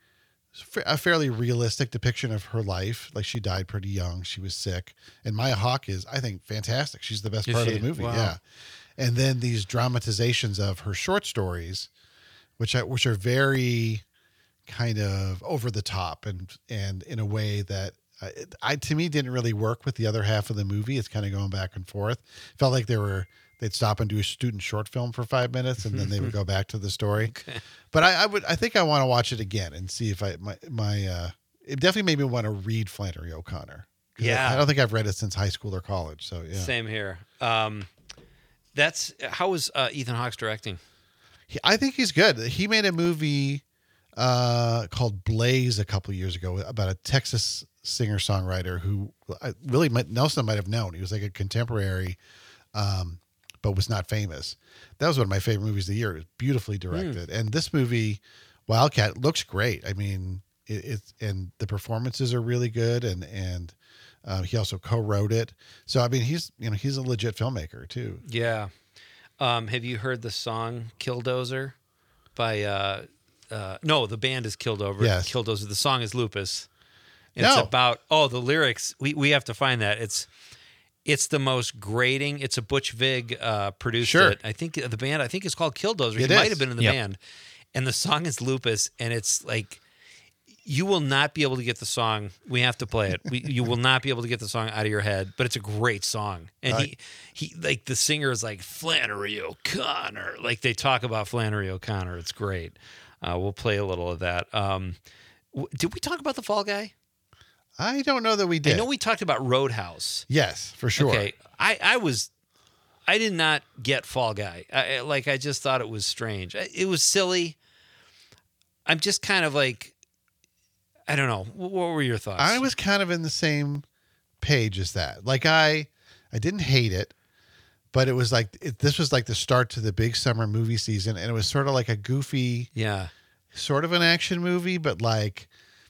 Speaker 5: a fairly realistic depiction of her life. Like she died pretty young. She was sick. And Maya Hawke is, I think, fantastic. She's the best
Speaker 3: Is
Speaker 5: part
Speaker 3: she?
Speaker 5: of the movie.
Speaker 3: Wow.
Speaker 5: Yeah. And then these dramatizations of her short stories, which I, which are very kind of over the top and, and in a way that I, I to me didn't really work with the other half of the movie. It's kind of going back and forth. Felt like they were they'd stop and do a student short film for five minutes and then they would go back to the story.
Speaker 3: Okay.
Speaker 5: But I, I would I think I want to watch it again and see if I my my uh, it definitely made me want to read Flannery O'Connor. 'Cause
Speaker 3: Yeah.
Speaker 5: I, I don't think I've read it since high school or college. So yeah,
Speaker 3: Same here. Um, that's how was uh, Ethan Hawke's directing?
Speaker 5: He, I think he's good. He made a movie uh, called Blaze a couple years ago about a Texas singer songwriter who I really might, Nelson might have known. He was like a contemporary, um, but was not famous. That was one of my favorite movies of the year. It was beautifully directed, and this movie, Wildcat, looks great. I mean, it, it's and the performances are really good, and and uh, he also co-wrote it. So I mean, he's you know he's a legit filmmaker too.
Speaker 3: Yeah. Um, have you heard the song Killdozer by, uh, uh, no, the band is Killdozer.
Speaker 5: Yes.
Speaker 3: Killdozer. The song is Lupus. And
Speaker 5: No.
Speaker 3: It's about, oh, the lyrics. We, we have to find that. It's, it's the most grating. It's a Butch Vig, uh, produced
Speaker 5: Sure.
Speaker 3: it. I think the band, I think it's called Killdozer.
Speaker 5: It
Speaker 3: he might
Speaker 5: is.
Speaker 3: have been in the
Speaker 6: Yep.
Speaker 3: band. And the song is Lupus. And it's like, you will not be able to get the song. We have to play it. We, you will not be able to get the song out of your head, but it's a great song. And he, he, like the singer is like Flannery O'Connor. Like they talk about Flannery O'Connor. It's great. Uh, we'll play a little of that. Um, w- did we talk about the Fall Guy?
Speaker 5: I don't know that we did.
Speaker 3: I know we talked about Roadhouse.
Speaker 5: Yes, for sure.
Speaker 3: Okay, I, I was, I did not get Fall Guy. I, I- like I just thought it was strange. I- It was silly. I'm just kind of like, I don't know. Wh- What were your thoughts?
Speaker 5: I was kind of in the same page as that. Like I, I didn't hate it, but it was like it, this was like the start to the big summer movie season, and it was sort of like a goofy,
Speaker 3: yeah.
Speaker 5: sort of an action movie, but like,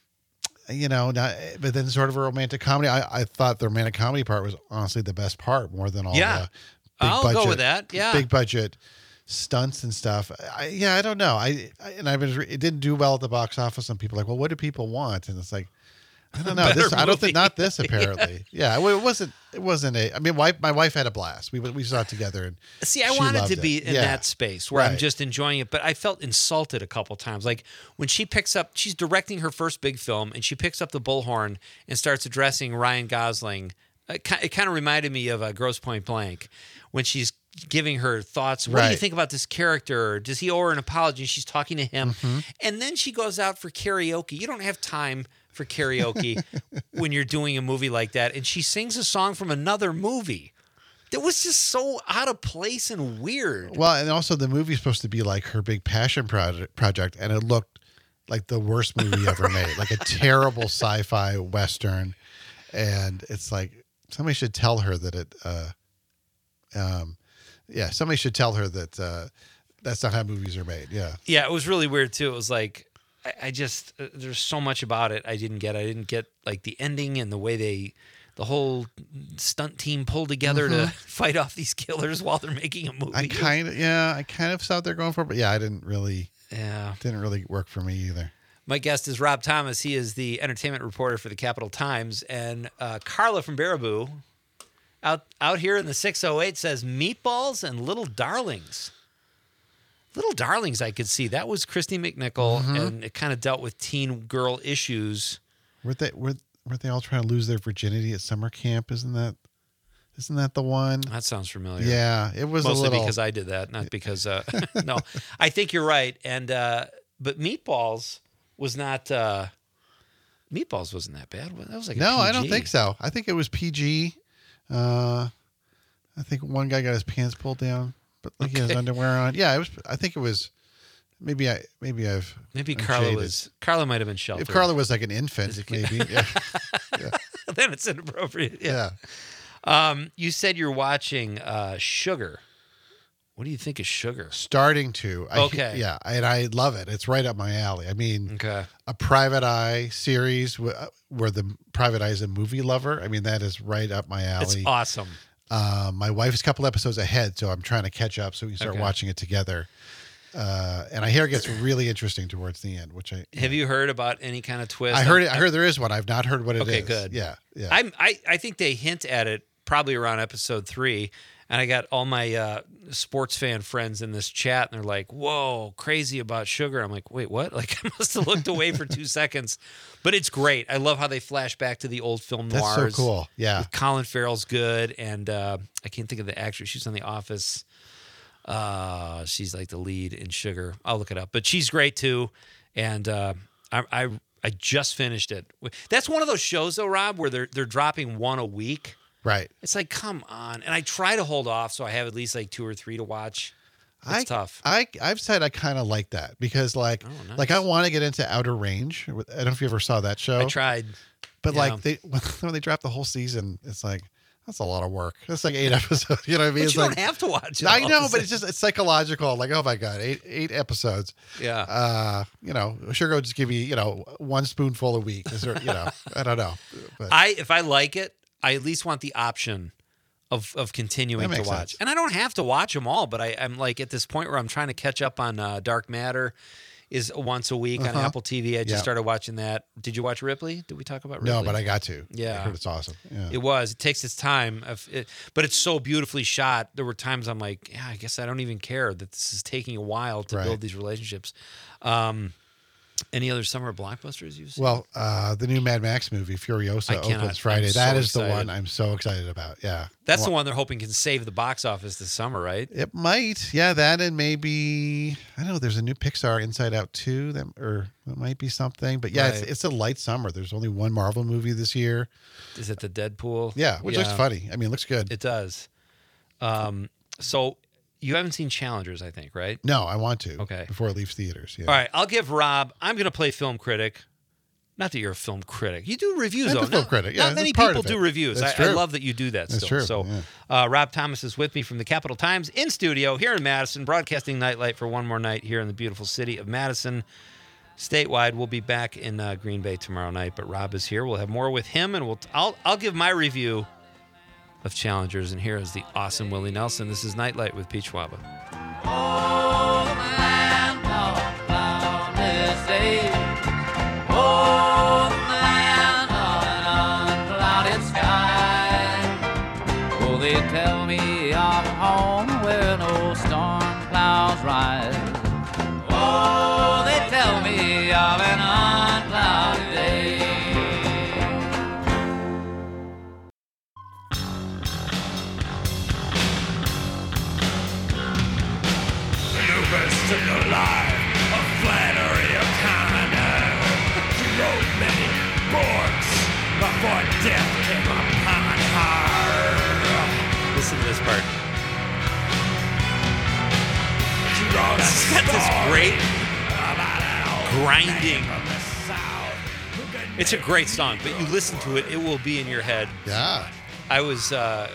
Speaker 5: you know, not. But then sort of a romantic comedy. I, I thought the romantic comedy part was honestly the best part, more than all
Speaker 3: Yeah.
Speaker 5: the big
Speaker 3: I'll
Speaker 5: budget,
Speaker 3: go with that. Yeah.
Speaker 5: big budget stunts and stuff. I, yeah, I don't know. I, I and I was. It didn't do well at the box office. And people are like, well, what do people want? And it's like, I don't know.
Speaker 3: Better
Speaker 5: This, I don't
Speaker 3: movie.
Speaker 5: think not this. Apparently, yeah. Well, it wasn't. It wasn't a. I mean, wife. My wife had a blast. We we saw it together, and
Speaker 3: See, I
Speaker 5: she
Speaker 3: wanted
Speaker 5: loved
Speaker 3: to be
Speaker 5: it.
Speaker 3: in
Speaker 5: Yeah.
Speaker 3: that space where I'm
Speaker 5: Right.
Speaker 3: just enjoying it, but I felt insulted a couple times. Like when she picks up, she's directing her first big film, and she picks up the bullhorn and starts addressing Ryan Gosling. It, ki- it kind of reminded me of uh, Grosse Point Blank when she's giving her thoughts. What do you
Speaker 5: Right.
Speaker 3: think about this character? Does he owe her an apology? And she's talking to him,
Speaker 5: Mm-hmm.
Speaker 3: and then she goes out for karaoke. You don't have time for karaoke when you're doing a movie like that, and she sings a song from another movie. That was just so out of place and weird.
Speaker 5: Well, and also the movie's supposed to be like her big passion project, project, and it looked like the worst movie ever made, like a terrible sci-fi western. And it's like somebody should tell her that it, uh, um, yeah, somebody should tell her that uh, that's not how movies are made. Yeah,
Speaker 3: Yeah, it was really weird too. It was like I, I just uh, there's so much about it I didn't get. I didn't get like the ending and the way they, the whole stunt team pulled together to fight off these killers while they're making a movie.
Speaker 5: I kind of, yeah, I kind of saw what they're going for, but yeah, I didn't really,
Speaker 3: yeah.
Speaker 5: didn't really work for me either.
Speaker 3: My guest is Rob Thomas. He is the entertainment reporter for the Capital Times, and uh, Carla from Baraboo, out out here in the six oh eight, says meatballs and little darlings. Little Darlings, I could see. That was Christy McNichol, and it kind of dealt with teen girl issues.
Speaker 5: Weren't they, were, weren't they all trying to lose their virginity at summer camp? Isn't that, isn't that the one?
Speaker 3: That sounds familiar.
Speaker 5: Yeah, it was
Speaker 3: Mostly
Speaker 5: a little.
Speaker 3: because I did that, not because. Uh, no, I think you're right. And uh, but Meatballs was not. Uh, Meatballs wasn't that bad. That was like a
Speaker 5: no, I don't
Speaker 3: P G.
Speaker 5: think so. I think it was P G. Uh, I think one guy got his pants pulled down, but like he has
Speaker 3: Okay.
Speaker 5: underwear on. Yeah, it was. I think it was. Maybe I. Maybe I've.
Speaker 3: Maybe
Speaker 5: I'm
Speaker 3: Carla
Speaker 5: jaded.
Speaker 3: was. Carla might have been sheltered.
Speaker 5: If Carla was like an infant,
Speaker 3: As a kid.
Speaker 5: maybe. Yeah.
Speaker 3: then it's inappropriate. Yeah.
Speaker 5: yeah.
Speaker 3: Um, you said you're watching uh, Sugar. What do you think of Sugar?
Speaker 5: Starting to. I,
Speaker 3: Okay.
Speaker 5: Yeah, and I love it. It's right up my alley. I mean,
Speaker 3: Okay.
Speaker 5: a Private Eye series wh- where the Private Eye is a movie lover. I mean, that is right up my
Speaker 3: It's
Speaker 5: alley.
Speaker 3: awesome.
Speaker 5: Um, my wife is a couple episodes ahead, so I'm trying to catch up so we can start
Speaker 3: Okay.
Speaker 5: watching it together. Uh, and I hear it gets really interesting towards the end, which I
Speaker 3: Have you heard about any kind of twist?
Speaker 5: I heard it. I heard there is one. I've not heard what it is.
Speaker 3: Okay, good.
Speaker 5: Yeah, yeah.
Speaker 3: I'm, I I think they hint at it probably around episode three. And I got all my uh, sports fan friends in this chat, and they're like, whoa, crazy about Sugar. I'm like, wait, what? Like, I must have looked away for two seconds. But it's great. I love how they flash back to the old film
Speaker 5: That's
Speaker 3: noirs.
Speaker 5: so cool. Yeah.
Speaker 3: Colin Farrell's good, and uh, I can't think of the actress. She's on The Office. Uh, she's like the lead in Sugar. I'll look it up. But she's great, too. And uh, I, I I just finished it. That's one of those shows, though, Rob, where they're they're dropping one a week.
Speaker 5: Right.
Speaker 3: It's like, come on. And I try to hold off so I have at least like two or three to watch. It's
Speaker 5: I,
Speaker 3: tough.
Speaker 5: I I've said I kind of like that because like
Speaker 3: Oh, nice.
Speaker 5: like I want to get into Outer Range. I don't know if you ever saw that show.
Speaker 3: I tried.
Speaker 5: But
Speaker 3: yeah.
Speaker 5: like they when they drop the whole season, it's like that's a lot of work. It's like eight episodes. You know what I mean?
Speaker 3: But
Speaker 5: It's
Speaker 3: you
Speaker 5: like
Speaker 3: don't have to watch it.
Speaker 5: I
Speaker 3: all
Speaker 5: know,
Speaker 3: the
Speaker 5: but it's
Speaker 3: same.
Speaker 5: just it's psychological. Like, oh my god, eight eight episodes.
Speaker 3: Yeah.
Speaker 5: Uh, you know, Sugar will just give you, you know, one spoonful a week. Is there, you know, I don't know. But
Speaker 3: I if I like it, I at least want the option of of continuing
Speaker 5: That
Speaker 3: to
Speaker 5: makes
Speaker 3: watch.
Speaker 5: sense.
Speaker 3: And I don't have to watch them all, but I, I'm like at this point where I'm trying to catch up on uh, Dark Matter. Is once a week on
Speaker 5: Uh-huh.
Speaker 3: Apple T V. I just
Speaker 5: Yeah.
Speaker 3: started watching that. Did you watch Ripley? Did we talk about Ripley?
Speaker 5: no, but I got to.
Speaker 3: Yeah.
Speaker 5: I heard it's awesome. Yeah.
Speaker 3: It was. It takes its time, If it, but it's so beautifully shot. There were times I'm like, yeah, I guess I don't even care that this is taking a while to
Speaker 5: Right.
Speaker 3: build these relationships. Um, any other summer blockbusters you've seen?
Speaker 5: Well, uh, the new Mad Max movie,
Speaker 3: I
Speaker 5: Furiosa,
Speaker 3: cannot-
Speaker 5: opens Friday.
Speaker 3: I'm
Speaker 5: That
Speaker 3: so
Speaker 5: is the
Speaker 3: excited.
Speaker 5: one I'm so excited about. Yeah.
Speaker 3: that's the
Speaker 5: Well,
Speaker 3: one they're hoping can save the box office this summer, right?
Speaker 5: It might. Yeah, that and maybe I don't know, there's a new Pixar Inside Out two that or that might be something. But yeah, it's
Speaker 3: Right.
Speaker 5: it's a light summer. There's only one Marvel movie this year.
Speaker 3: Is it the Deadpool?
Speaker 5: Yeah, which looks funny. I mean, it looks good.
Speaker 3: It does. Um, so you haven't seen Challengers, I think, right?
Speaker 5: no, I want to.
Speaker 3: Okay.
Speaker 5: Before it leaves theaters. Yeah.
Speaker 3: All right, I'll give Rob. I'm going to play film critic. Not that you're a film critic. You do reviews,
Speaker 5: I'm
Speaker 3: though.
Speaker 5: a film
Speaker 3: Not-
Speaker 5: critic. Yeah,
Speaker 3: not
Speaker 5: that's
Speaker 3: many
Speaker 5: part
Speaker 3: people
Speaker 5: of it.
Speaker 3: do reviews. I,
Speaker 5: That's
Speaker 3: I
Speaker 5: true.
Speaker 3: love that you do that
Speaker 5: That's
Speaker 3: still.
Speaker 5: true,
Speaker 3: So,
Speaker 5: yeah.
Speaker 3: uh, Rob Thomas is with me from the Capital Times in studio here in Madison, broadcasting Nightlight for one more night here in the beautiful city of Madison. Statewide, we'll be back in uh, Green Bay tomorrow night, but Rob is here. We'll have more with him, and we'll. I'll I'll give my review of Challengers, and here is the awesome Willie Nelson. This is Nightlight with Pete Schwaba.
Speaker 7: Oh, the land of cloudless days. Oh, the land of an unclouded sky. Oh, they tell me of a home where no storm clouds rise. Oh, they tell me of an unclouded day.
Speaker 8: Best in the life of Flannery O'Connor. She wrote many books before death came upon her.
Speaker 3: Listen to this part.
Speaker 8: She wrote a
Speaker 3: It's got this
Speaker 8: story
Speaker 3: great
Speaker 8: about an old
Speaker 3: grinding.
Speaker 8: man from the South who could
Speaker 3: It's a great song, but you listen to it, it will be in your head.
Speaker 5: Yeah.
Speaker 3: I was, uh,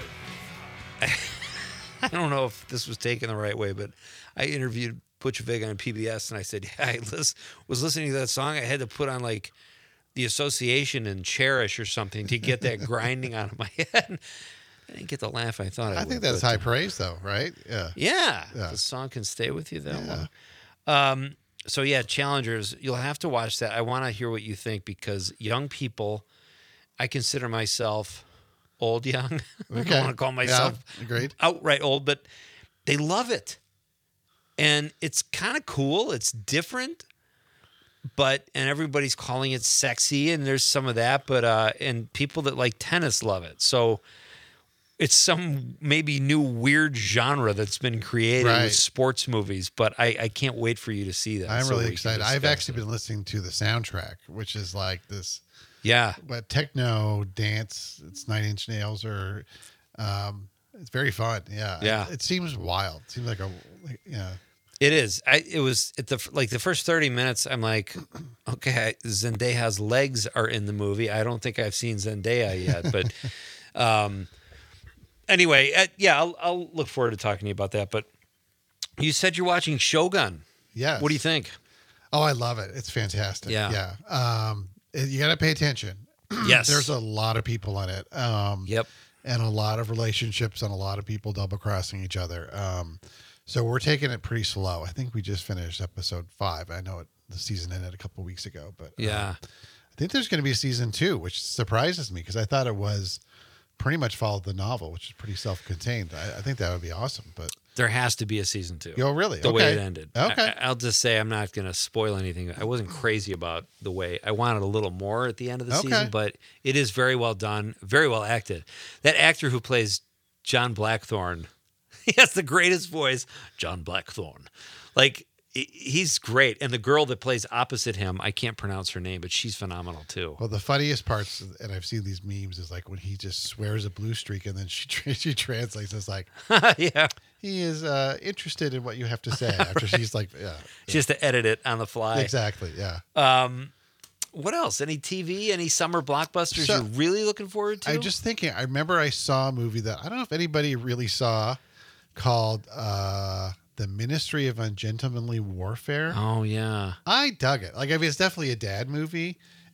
Speaker 3: I don't know if this was taken the right way, but I interviewed Butch Vig on P B S, and I said, yeah, I lis- was listening to that song. I had to put on like the Association and Cherish or something to get that grinding out of my head. I didn't get the laugh I thought I,
Speaker 5: I
Speaker 3: would.
Speaker 5: think that's
Speaker 3: but,
Speaker 5: high
Speaker 3: uh,
Speaker 5: praise though, right? Yeah.
Speaker 3: Yeah,
Speaker 5: Yeah.
Speaker 3: the song can stay with you that
Speaker 5: Yeah.
Speaker 3: long. Um, so yeah, Challengers, you'll have to watch that. I want to hear what you think because young people, I consider myself old young. I
Speaker 5: Okay.
Speaker 3: don't want to call myself
Speaker 5: Yeah, agreed.
Speaker 3: outright old, but they love it. And it's kind of cool. It's different, but and everybody's calling it sexy, and there's some of that. But uh, and people that like tennis love it. So it's some maybe new weird genre that's been created
Speaker 5: Right.
Speaker 3: with sports movies. But I, I can't wait for you to see that.
Speaker 5: I'm
Speaker 3: so
Speaker 5: really
Speaker 3: we can
Speaker 5: excited. I've
Speaker 3: discuss
Speaker 5: actually
Speaker 3: it.
Speaker 5: been listening to the soundtrack, which is like this
Speaker 3: Yeah,
Speaker 5: what techno dance. It's Nine Inch Nails or um it's very fun. Yeah.
Speaker 3: Yeah.
Speaker 5: It, it seems wild. It seems like a like, yeah.
Speaker 3: it is. I it was at the like the first thirty minutes. I'm like, okay, Zendaya's legs are in the movie. I don't think I've seen Zendaya yet, but um, anyway, uh, yeah, I'll, I'll look forward to talking to you about that. But you said you're watching Shogun.
Speaker 5: Yes.
Speaker 3: What do you think?
Speaker 5: Oh, I love it. It's fantastic.
Speaker 3: Yeah.
Speaker 5: Yeah. Um it- you got to pay attention.
Speaker 3: Yes.
Speaker 5: There's a lot of people in it. Um
Speaker 3: Yep.
Speaker 5: and a lot of relationships and a lot of people double crossing each other. Um, so we're taking it pretty slow. I think we just finished episode five. I know it, the season ended a couple weeks ago, but um,
Speaker 3: Yeah.
Speaker 5: I think there's going to be a season two, which surprises me because I thought it was pretty much followed the novel, which is pretty self-contained. I, I think that would be awesome. But
Speaker 3: There has to be a season two.
Speaker 5: oh, really?
Speaker 3: The
Speaker 5: okay.
Speaker 3: way it ended.
Speaker 5: Okay.
Speaker 3: I, will just say I'm not going to spoil anything. I wasn't crazy about the way I wanted a little more at the end of the
Speaker 5: Okay.
Speaker 3: season, but it is very well done, very well acted. That actor who plays John Blackthorne, he has the greatest voice, John Blackthorne. Like, he- he's great. And the girl that plays opposite him, I can't pronounce her name, but she's phenomenal too.
Speaker 5: Well, the funniest parts, and I've seen these memes, is like when he just swears a blue streak, and then she tra- she translates as like,
Speaker 3: Yeah.
Speaker 5: he is uh, interested in what you have to say. After she's like, yeah,
Speaker 3: She has to edit it on the fly.
Speaker 5: exactly, yeah.
Speaker 3: Um, what else? Any T V? Any summer blockbusters
Speaker 5: So,
Speaker 3: you're really looking forward to?
Speaker 5: I just thinking. I remember I saw a movie that I don't know if anybody really saw, called uh, "The Ministry of Ungentlemanly Warfare."
Speaker 3: Oh yeah.
Speaker 5: I dug it. Like, I mean, it's definitely a dad movie,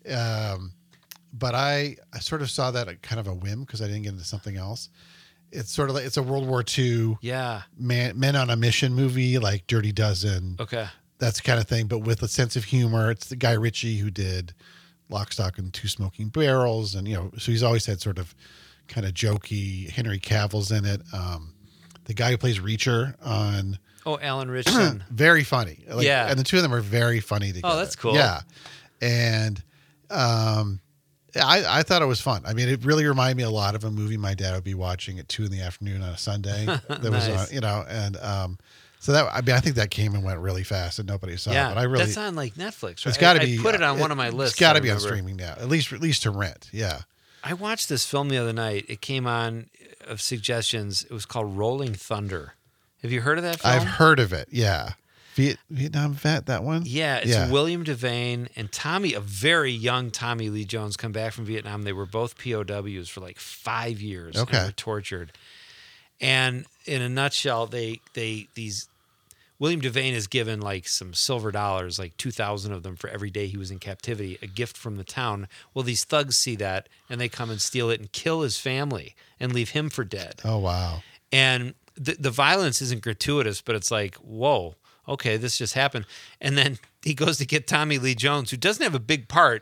Speaker 5: um, but I I sort of saw that at kind of a whim because I didn't get into something else. It's sort of like it's a World War Two
Speaker 3: Yeah.
Speaker 5: man men on a mission movie, like Dirty Dozen.
Speaker 3: Okay.
Speaker 5: That's the kind of thing, but with a sense of humor. It's the Guy Ritchie who did Lock, Stock, and Two Smoking Barrels, and you know, so he's always had sort of kind of jokey. Henry Cavill's in it. Um, the guy who plays Reacher on
Speaker 3: Oh, Alan Richardson.
Speaker 5: very funny. Like,
Speaker 3: Yeah.
Speaker 5: and the two of them are very funny together.
Speaker 3: that's cool.
Speaker 5: Yeah, and um, I I thought it was fun. I mean, it really reminded me a lot of a movie my dad would be watching at two in the afternoon on a Sunday. That was
Speaker 3: Nice.
Speaker 5: on, you know, and um, so that I mean, I think that came and went really fast, and nobody saw
Speaker 3: yeah.
Speaker 5: it. But I really,
Speaker 3: That's on like Netflix, right?
Speaker 5: it's got to
Speaker 3: I-
Speaker 5: be.
Speaker 3: I put it on
Speaker 5: uh,
Speaker 3: one of my lists.
Speaker 5: It's got to
Speaker 3: I
Speaker 5: be on
Speaker 3: remember.
Speaker 5: streaming now, at least at least to rent. Yeah.
Speaker 3: I watched this film the other night. It came on of suggestions. It was called Rolling Thunder. Have you heard of that film?
Speaker 5: I've heard of it. Yeah. Viet, Vietnam vet, that one?
Speaker 3: Yeah, it's
Speaker 5: Yeah.
Speaker 3: William Devane and Tommy, a very young Tommy Lee Jones, come back from Vietnam. They were both P O Ws for like five years.
Speaker 5: Okay.
Speaker 3: And were tortured. And in a nutshell, they they these William Devane is given like some silver dollars, like two thousand of them for every day he was in captivity, a gift from the town. Well, these thugs see that and they come and steal it and kill his family and leave him for dead.
Speaker 5: Oh, wow.
Speaker 3: And the the violence isn't gratuitous, but it's like, whoa, okay, this just happened. And then he goes to get Tommy Lee Jones, who doesn't have a big part,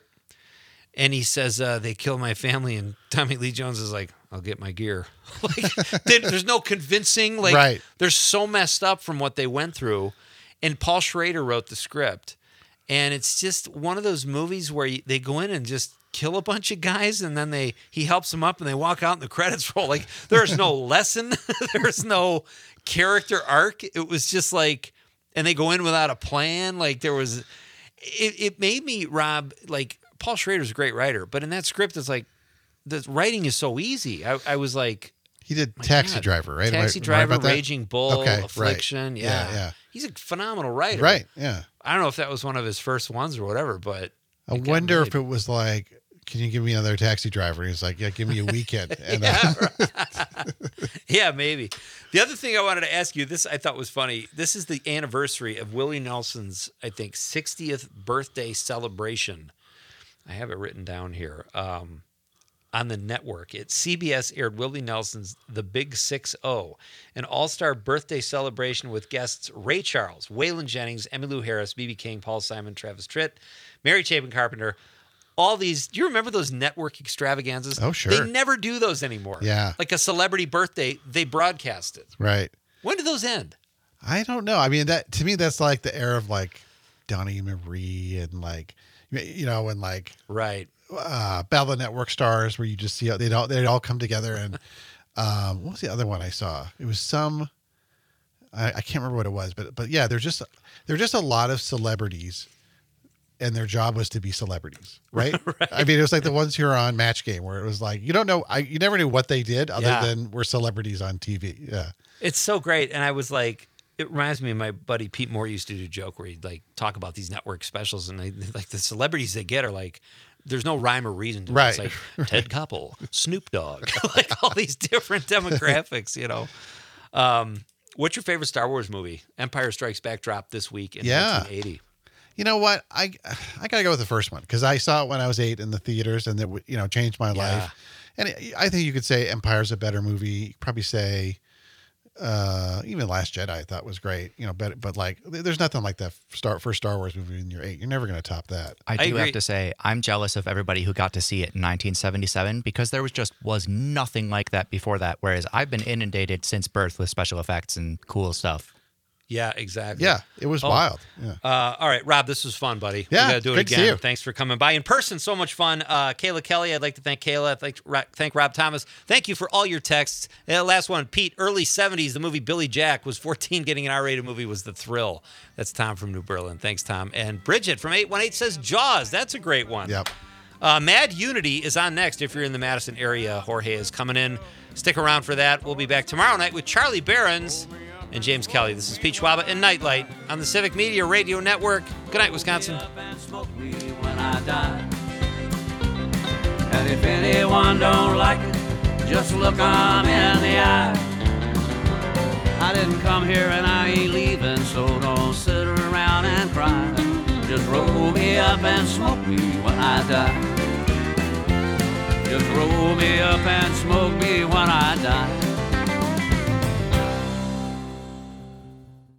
Speaker 3: and he says, uh, they kill my family. And Tommy Lee Jones is like, I'll get my gear. Like, there- there's no convincing. Like,
Speaker 5: Right.
Speaker 3: they're so messed up from what they went through. And Paul Schrader wrote the script. And it's just one of those movies where you, they go in and just kill a bunch of guys, and then they he helps them up, and they walk out, and the credits roll. Like, there's no lesson, there's no character arc. It was just like, and they go in without a plan. Like, there was, it, it made me, Rob, like, Paul Schrader's a great writer, but in that script, it's like the writing is so easy. I, I was like,
Speaker 5: He did
Speaker 3: my
Speaker 5: Taxi
Speaker 3: God.
Speaker 5: Driver, right? Am I-
Speaker 3: Taxi
Speaker 5: am I
Speaker 3: Driver,
Speaker 5: about that?
Speaker 3: Raging Bull,
Speaker 5: Okay, right.
Speaker 3: Affliction. Yeah.
Speaker 5: Yeah, yeah.
Speaker 3: He's a phenomenal writer.
Speaker 5: Right, yeah.
Speaker 3: I don't know if that was one of his first ones or whatever, but
Speaker 5: I
Speaker 3: it got
Speaker 5: wonder
Speaker 3: made.
Speaker 5: if it was like, can you give me another Taxi Driver? And he's like, yeah, give me a weekend. And
Speaker 3: Yeah,
Speaker 5: uh,
Speaker 3: Yeah, maybe. The other thing I wanted to ask you, this I thought was funny. This is the anniversary of Willie Nelson's, I think, sixtieth birthday celebration. I have it written down here. Um, on the network, it C B S aired Willie Nelson's The Big Six O, an all-star birthday celebration with guests Ray Charles, Waylon Jennings, Emmylou Harris, B B King, Paul Simon, Travis Tritt, Mary Chapin Carpenter. All these, do you remember those network extravaganzas?
Speaker 5: Oh, sure.
Speaker 3: They never do those anymore.
Speaker 5: Yeah.
Speaker 3: Like a celebrity birthday, they broadcast it.
Speaker 5: right.
Speaker 3: When did those end?
Speaker 5: I don't know. I mean, that to me, that's like the era of like Donnie Marie and like, you know, and like
Speaker 3: Right.
Speaker 5: uh, Battle of the Network Stars, where you just see they'd all they'd all come together. And um, what was the other one I saw? It was some I, I can't remember what it was, but but yeah, there's just there's just a lot of celebrities, and their job was to be celebrities, right?
Speaker 3: Right.
Speaker 5: I mean, it was like the ones who are on Match Game, where it was like you don't know, I you never knew what they did other
Speaker 3: Yeah.
Speaker 5: than we're celebrities on T V. Yeah,
Speaker 3: It's so great. And I was like, it reminds me of my buddy Pete Moore used to do a joke where he'd like talk about these network specials, and they, like the celebrities they get are like, there's no rhyme or reason to it.
Speaker 5: Right.
Speaker 3: It's like Ted Koppel, Snoop Dogg, like all these different demographics, you know. Um, what's your favorite Star Wars movie? Empire Strikes Back dropped this week in
Speaker 5: Yeah.
Speaker 3: nineteen eighty.
Speaker 5: you know what? I I gotta go with the first one because I saw it when I was eight in the theaters, and it you know changed my
Speaker 3: Yeah.
Speaker 5: life. And it, I think you could say Empire's a better movie. You could probably say uh, even Last Jedi I thought was great. You know, but but like, there's nothing like that Star first Star Wars movie when you're eight. You're never going to top that.
Speaker 6: I
Speaker 3: I
Speaker 6: do
Speaker 3: agree.
Speaker 6: have to say, I'm jealous of everybody who got to see it in nineteen seventy-seven because there was just was nothing like that before that. Whereas I've been inundated since birth with special effects and cool stuff.
Speaker 3: Yeah, exactly.
Speaker 5: Yeah, it was
Speaker 3: Oh.
Speaker 5: wild. Yeah.
Speaker 3: Uh, all right, Rob, this was fun, buddy.
Speaker 5: Yeah,
Speaker 3: we got to do it
Speaker 5: great to see
Speaker 3: again.
Speaker 5: you.
Speaker 3: Thanks for coming by in person. So much fun. Uh, Kayla Kelly, I'd like to thank Kayla. I'd like to ra- thank Rob Thomas. Thank you for all your texts. Uh, last one, Pete, early seventies, the movie Billy Jack was fourteen. Getting an R-rated movie was the thrill. That's Tom from New Berlin. Thanks, Tom. And Bridget from eight one eight says Jaws. That's a great one.
Speaker 5: Yep.
Speaker 3: Uh, Mad Unity is on next if you're in the Madison area. Jorge is coming in. Stick around for that. We'll be back tomorrow night with Charlie Behrens and James Kelly. This is Pete Schwaba and Nightlight on the Civic Media Radio Network. Good night, Wisconsin.
Speaker 7: And smoke me when I die. And if anyone don't like it, just look 'em in the eye. I didn't come here and I ain't leaving, so don't sit around and cry. Just roll me up and smoke me when I die. Just roll me up and smoke me when I die.